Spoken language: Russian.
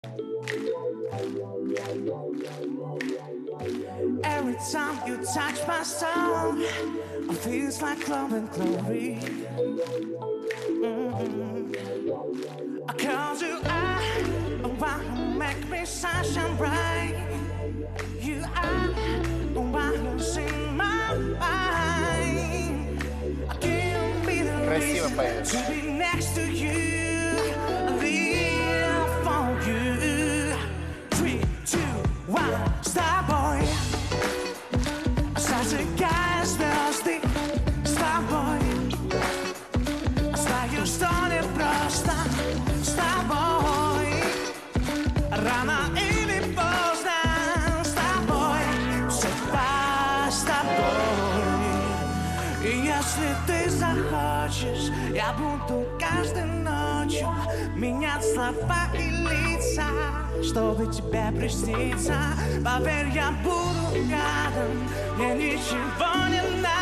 Every time you touch my soul, it feels like love and glory. Cause you are the one who make me sunshine bright. You are the one who's in my mind. I can't be the Красиво reason поешь. to be next to you. Live for you. 3, 2, 1, Starboy. Зажигая звезды с тобой. Знаю, что не просто с тобой. Рано или поздно с тобой. Судьба с тобой. И если ты захочешь, я буду каждой ночью менять слова и лица, чтобы тебе присниться. Поверь, я буду рядом, мне ничего не надо.